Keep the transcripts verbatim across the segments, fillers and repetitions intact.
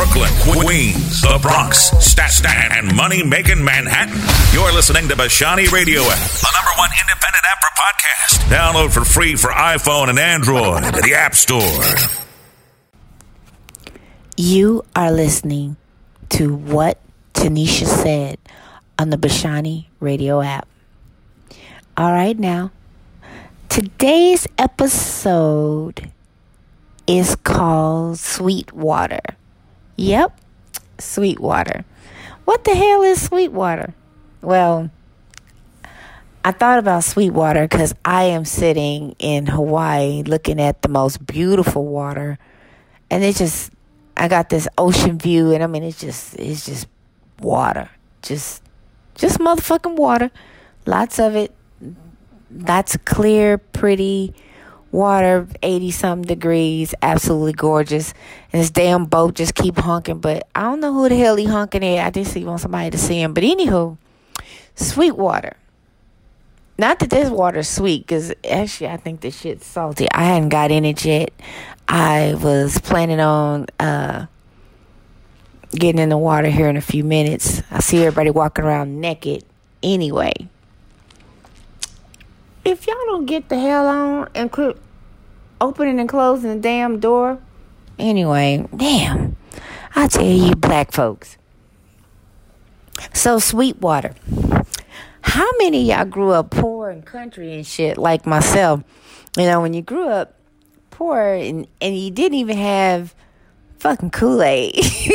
Brooklyn, Queens, the Bronx, Staten, and money-making Manhattan. You're listening to Bashani Radio App, the number one independent app for podcasts. Download for free for iPhone and Android at the App Store. You are listening to What Tanisha Said on the Bashani Radio App. All right, now, today's episode is called Sweetwater. Yep, Sweetwater. What the hell is Sweetwater? Well, I thought about Sweetwater because I am sitting in Hawaii looking at the most beautiful water. And it's just, I got this ocean view, and I mean, it's just, it's just water. Just, just motherfucking water. Lots of it. Lots of clear, pretty water, eighty-something degrees, absolutely gorgeous. And this damn boat just keep honking, but I don't know who the hell he honking at. I just want somebody to see him. But anywho, Sweetwater. Not that this water is sweet, because actually I think this shit's salty. I hadn't got in it yet. I was planning on uh, getting in the water here in a few minutes. I see everybody walking around naked anyway. If y'all don't get the hell on and quit opening and closing the damn door. Anyway, damn. I tell you, black folks. So, Sweetwater. How many of y'all grew up poor and country and shit like myself? You know, when you grew up poor and, and you didn't even have fucking Kool-Aid.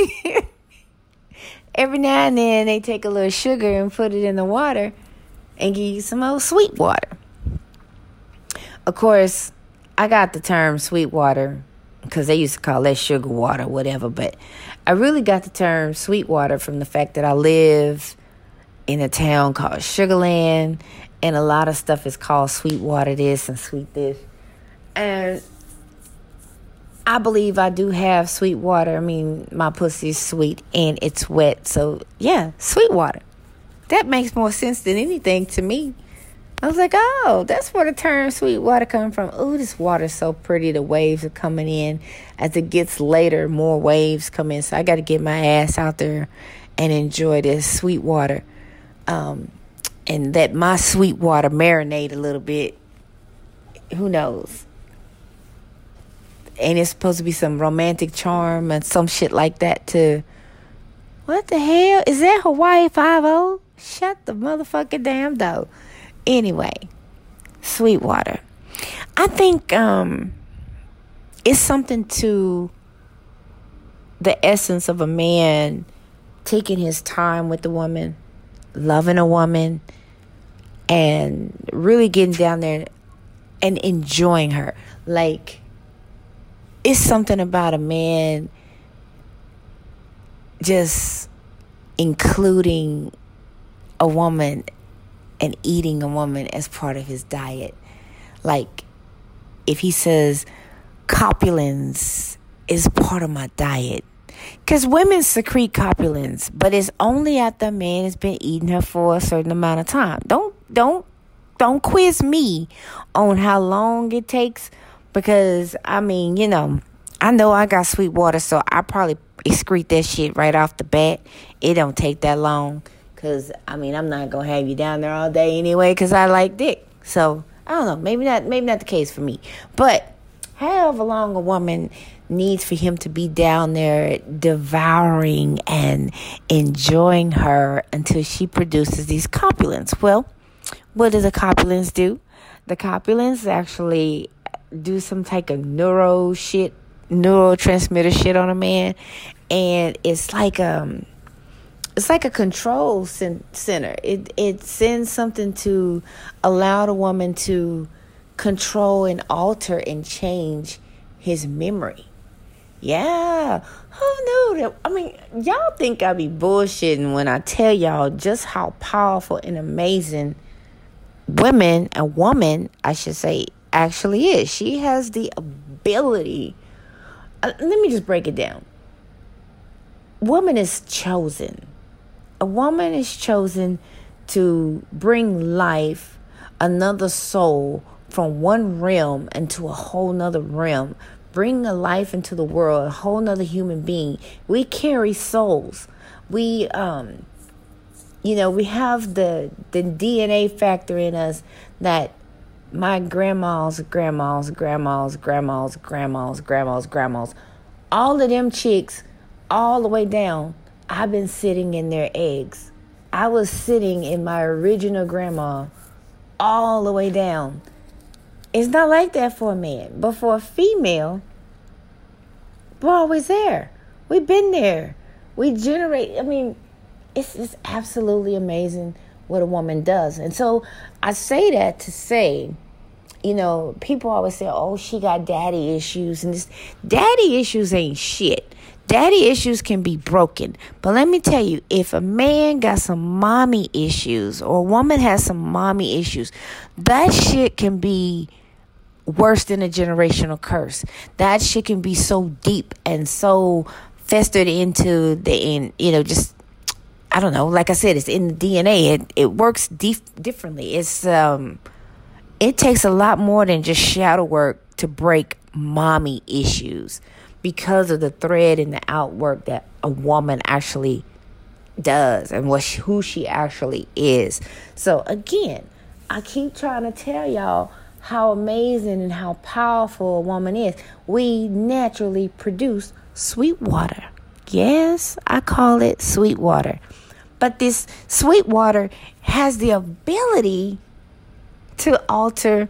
Every now and then they take a little sugar and put it in the water and give you some old Sweetwater. Of course, I got the term Sweetwater because they used to call that sugar water, whatever. But I really got the term Sweetwater from the fact that I live in a town called Sugarland. And a lot of stuff is called Sweetwater this and sweet this. And I believe I do have sweet water. I mean, my pussy is sweet and it's wet. So, yeah, Sweetwater. That makes more sense than anything to me. I was like, oh, that's where the term Sweetwater come from. Oh, this water's so pretty. The waves are coming in. As it gets later, more waves come in. So I got to get my ass out there and enjoy this Sweetwater. Um, and let my Sweetwater marinate a little bit. Who knows? Ain't it supposed to be some romantic charm and some shit like that too? What the hell? Is that Hawaii Five-O? Shut the motherfucking damn door. Anyway, Sweetwater. I think um, it's something to the essence of a man taking his time with the woman, loving a woman, and really getting down there and enjoying her. Like, it's something about a man just including a woman and eating a woman as part of his diet. Like, if he says copulins is part of my diet. Because women secrete copulins, but it's only after a man has been eating her for a certain amount of time. Don't, don't, don't quiz me on how long it takes. Because, I mean, you know, I know I got Sweetwater, so I probably excrete that shit right off the bat. It don't take that long. Because, I mean, I'm not going to have you down there all day anyway because I like dick. So, I don't know. Maybe not maybe not the case for me. But however long a woman needs for him to be down there devouring and enjoying her until she produces these copulins. Well, what do the copulins do? The copulins actually do some type of neuro shit, neurotransmitter shit on a man. And it's like um it's like a control center. It it sends something to allow the woman to control and alter and change his memory. Yeah. Who knew that? I mean, y'all think I be bullshitting when I tell y'all just how powerful and amazing women, a woman, I should say, actually is. She has the ability. Uh, let me just break it down. Woman is chosen. A woman is chosen to bring life, another soul, from one realm into a whole nother realm bring a life into the world, a whole nother human being. We carry souls. We, um, you know, we have the, the D N A factor in us that my grandmas, grandmas, grandmas, grandmas, grandmas, grandmas, grandmas, all of them chicks, all the way down, I've been sitting in their eggs. I was sitting in my original grandma all the way down. It's not like that for a man. But for a female, we're always there. We've been there. We generate, I mean, it's just absolutely amazing what a woman does. And so I say that to say, you know, people always say, oh, she got daddy issues. And this daddy issues ain't shit. Daddy issues can be broken. But let me tell you, if a man got some mommy issues or a woman has some mommy issues, that shit can be worse than a generational curse. That shit can be so deep and so festered into the, in, you know, just, I don't know. Like I said, it's in the D N A. It, it works dif- differently. It's, um, it takes a lot more than just shadow work to break mommy issues, because of the thread and the outwork that a woman actually does and what she, who she actually is. So again, I keep trying to tell y'all how amazing and how powerful a woman is. We naturally produce sweet water. Yes, I call it sweet water. But this sweet water has the ability to alter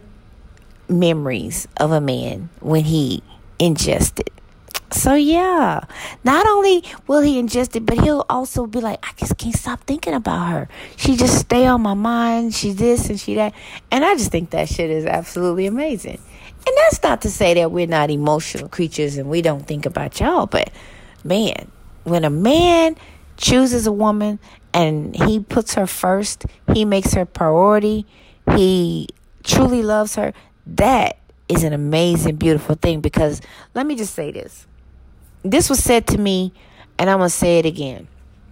memories of a man when he ingests it. So yeah, not only will he ingest it, but he'll also be like, I just can't stop thinking about her. She just stay on my mind. She this and she that. And I just think that shit is absolutely amazing. And that's not to say that we're not emotional creatures and we don't think about y'all. But man, when a man chooses a woman and he puts her first, he makes her priority, he truly loves her, that is an amazing, beautiful thing. Because let me just say this. This was said to me, and I'm going to say it again.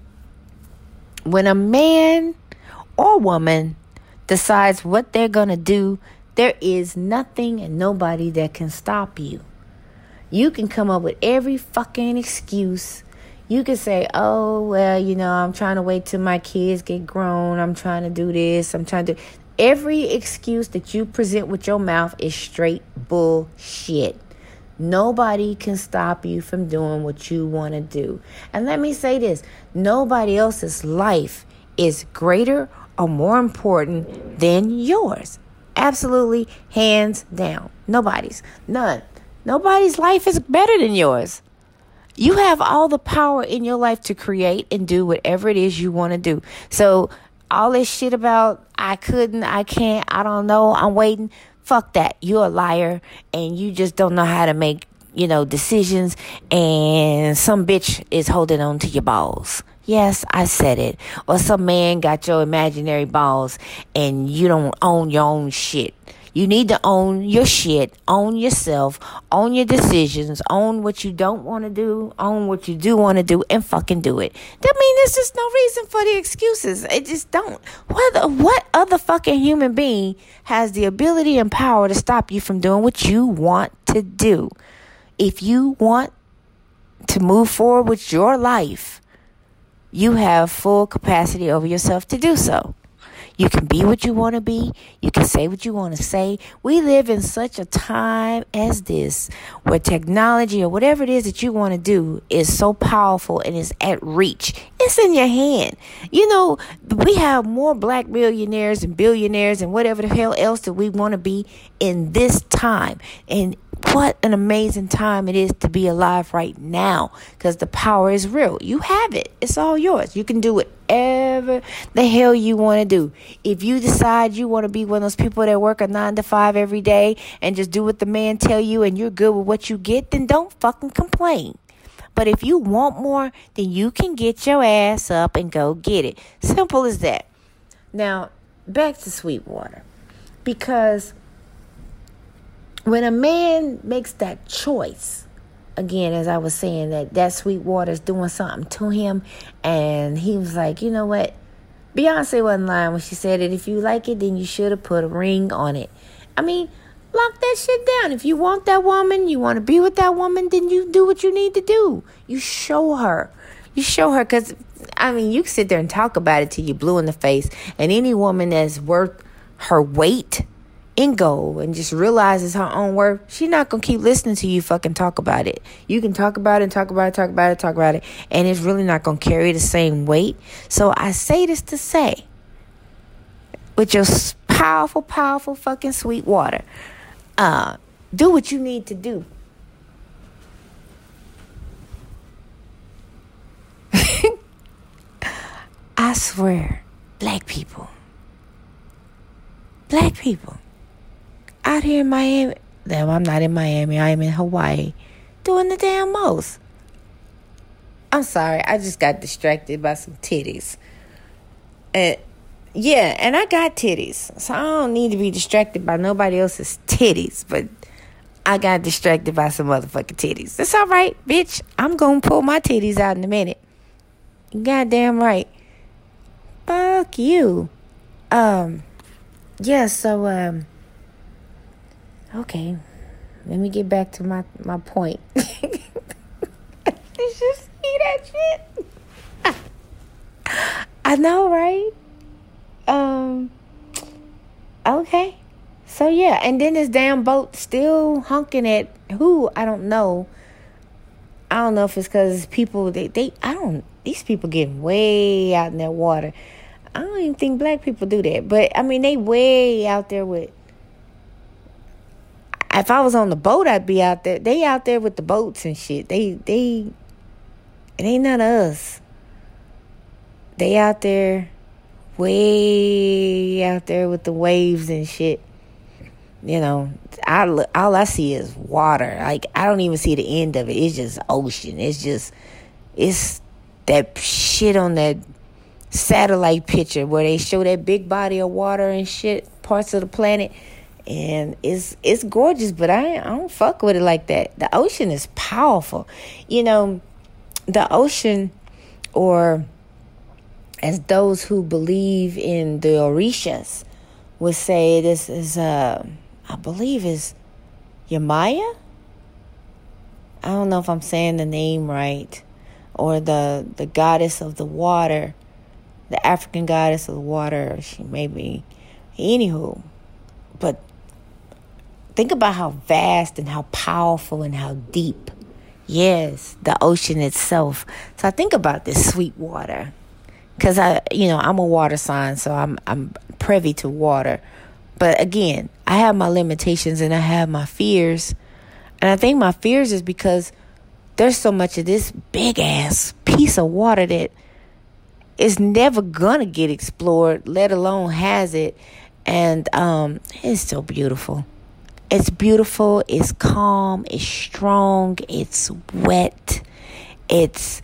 When a man or woman decides what they're going to do, there is nothing and nobody that can stop you. You can come up with every fucking excuse. You can say, oh, well, you know, I'm trying to wait till my kids get grown. I'm trying to do this. I'm trying to... Every excuse that you present with your mouth is straight bullshit. Nobody can stop you from doing what you want to do. And let me say this. Nobody else's life is greater or more important than yours. Absolutely, hands down. Nobody's. None. Nobody's life is better than yours. You have all the power in your life to create and do whatever it is you want to do. So all this shit about I couldn't, I can't, I don't know, I'm waiting. Fuck that. You're a liar and you just don't know how to make, you know, decisions, and some bitch is holding on to your balls. Yes, I said it. Or some man got your imaginary balls and you don't own your own shit. You need to own your shit, own yourself, own your decisions, own what you don't want to do, own what you do want to do, and fucking do it. That means there's just no reason for the excuses. It just don't. What, what other fucking human being has the ability and power to stop you from doing what you want to do? If you want to move forward with your life, you have full capacity over yourself to do so. You can be what you want to be. You can say what you want to say. We live in such a time as this where technology or whatever it is that you want to do is so powerful and is at reach. It's in your hand. You know, we have more black millionaires and billionaires and whatever the hell else that we want to be in this time. And what an amazing time it is to be alive right now, because the power is real. You have it. It's all yours. You can do whatever the hell you want to do. If you decide you want to be one of those people that work a nine to five every day and just do what the man tell you and you're good with what you get, then don't fucking complain. But if you want more, then you can get your ass up and go get it. Simple as that. Now, back to Sweetwater. Because when a man makes that choice, again, as I was saying, that that Sweetwater's doing something to him, and he was like, you know what? Beyonce wasn't lying when she said that if you like it, then you should have put a ring on it. I mean, lock that shit down. If you want that woman, you want to be with that woman, then you do what you need to do. You show her. You show her, because, I mean, you can sit there and talk about it till you're blue in the face. And any woman that's worth her weight in gold and just realizes her own worth, she's not going to keep listening to you fucking talk about it. You can talk about it, talk about it, talk about it, talk about it, and it's really not going to carry the same weight. So I say this to say, with your powerful, powerful fucking sweet water, uh, do what you need to do. I swear, black people, black people out here in Miami, damn, I'm not in Miami, I am in Hawaii, doing the damn most. I'm sorry, I just got distracted by some titties. And yeah, and I got titties, so I don't need to be distracted by nobody else's titties, but I got distracted by some motherfucking titties. That's all right, bitch. I'm gonna pull my titties out in a minute. Goddamn right. Fuck you. Um, yeah, so, um, okay. Let me get back to my, my point. Did you see that shit? I know, right? Um, okay. So, yeah, and then this damn boat still honking at who? I don't know. I don't know if it's because people, they, they, I don't, these people getting way out in that water. I don't even think black people do that. But, I mean, they way out there with... If I was on the boat, I'd be out there. They out there with the boats and shit. They, they... It ain't none of us. They out there... Way out there with the waves and shit. You know, I look, all I see is water. Like, I don't even see the end of it. It's just ocean. It's just... It's that shit on that... satellite picture where they show that big body of water and shit, parts of the planet, and it's it's gorgeous, but I, I don't fuck with it like that. The ocean is powerful. You know, the ocean, or as those who believe in the Orishas would say, this is, uh, I believe is Yamaya? I don't know if I'm saying the name right, or the, the goddess of the water, the African goddess of the water. She may be, anywho, but think about how vast and how powerful and how deep, yes, the ocean itself. So I think about this sweet water, because I, you know, I'm a water sign, so I'm I'm privy to water. But again, I have my limitations and I have my fears, and I think my fears is because there's so much of this big ass piece of water that it's never gonna get explored, let alone has it. And um, it's so beautiful. It's beautiful. It's calm. It's strong. It's wet. It's,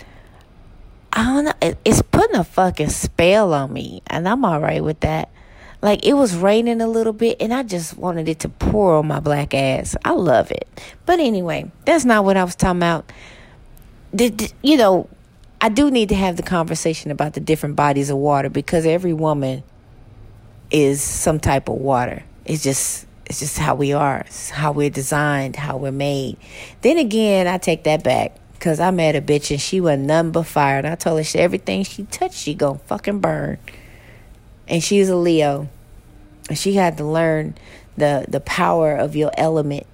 I don't know. It, it's putting a fucking spell on me, and I'm all right with that. Like, it was raining a little bit, and I just wanted it to pour on my black ass. I love it. But anyway, that's not what I was talking about. The, the, you know. I do need to have the conversation about the different bodies of water, because every woman is some type of water. It's just it's just how we are. It's how we're designed, how we're made. Then again, I take that back, because I met a bitch and she was nothing but fire. And I told her she, everything she touched, she gonna fucking burn. And she's a Leo. And she had to learn the, the power of your element.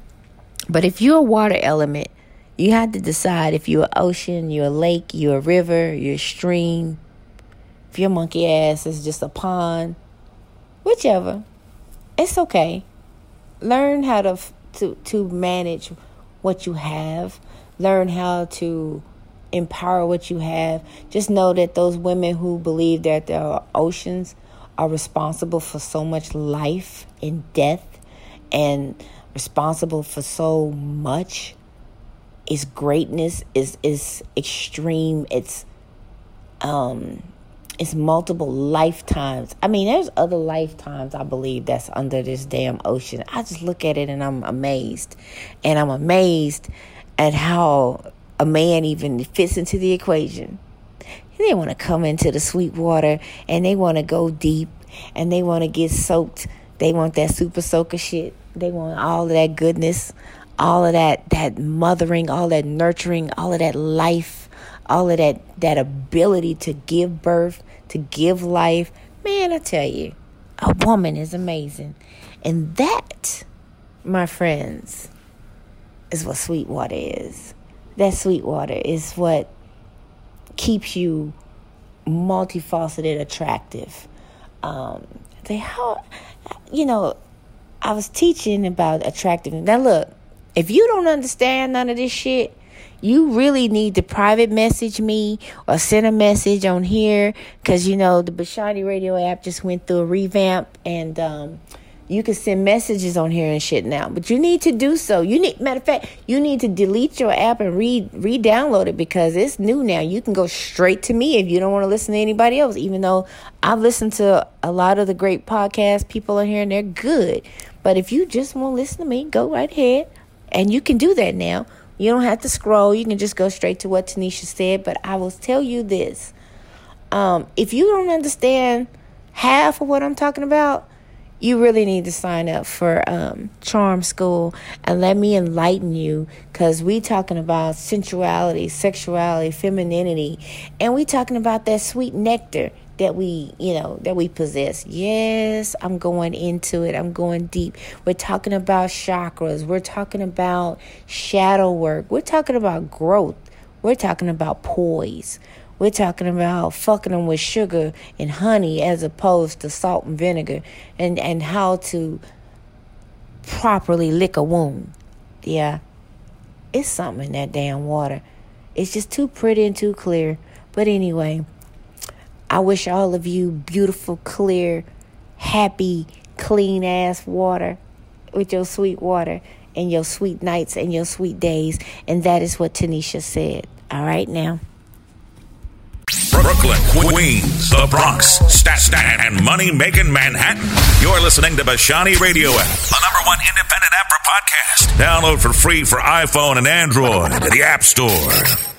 But if you're a water element, you have to decide if you're an ocean, you're a lake, you're a river, you're a stream. If your monkey ass is just a pond, whichever, it's okay. Learn how to to to manage what you have. Learn how to empower what you have. Just know that those women who believe that there are oceans are responsible for so much life and death, and responsible for so much. Its greatness is is extreme. It's um, it's multiple lifetimes. I mean, there's other lifetimes, I believe, that's under this damn ocean. I just look at it and I'm amazed, and I'm amazed at how a man even fits into the equation. They want to come into the sweet water, and they want to go deep, and they want to get soaked. They want that super soaker shit. They want all of that goodness, all of that, that mothering, all that nurturing, all of that life, all of that, that ability to give birth, to give life. Man, I tell you, a woman is amazing. And that, my friends, is what Sweetwater is. That Sweetwater is what keeps you multifaceted attractive. Um, they how, you know, I was teaching about attractiveness. Now look, if you don't understand none of this shit, you really need to private message me or send a message on here, because you know the Bashani Radio app just went through a revamp, and um, you can send messages on here and shit now. But you need to do so. You need, matter of fact, you need to delete your app and re re-download it, because it's new now. You can go straight to me if you don't want to listen to anybody else. Even though I've listened to a lot of the great podcast people on here and they're good, but if you just want to listen to me, go right ahead, and you can do that now. You don't have to scroll. You can just go straight to what Tanisha said. But I will tell you this. Um, if you don't understand half of what I'm talking about, you really need to sign up for um, Charm School and let me enlighten you, because we talking about sensuality, sexuality, femininity, and we talking about that sweet nectar that we, you know, that we possess. Yes, I'm going into it. I'm going deep. We're talking about chakras. We're talking about shadow work. We're talking about growth. We're talking about poise. We're talking about fucking them with sugar and honey as opposed to salt and vinegar, and, and how to properly lick a wound. Yeah, it's something in that damn water. It's just too pretty and too clear. But anyway, I wish all of you beautiful, clear, happy, clean-ass water with your sweet water and your sweet nights and your sweet days. And that is what Tanisha said. All right, now. Brooklyn, Queens, the Bronx, Staten, and money-making Manhattan. You're listening to Bashani Radio app, the number one independent app for podcasts. Download for free for iPhone and Android at the App Store.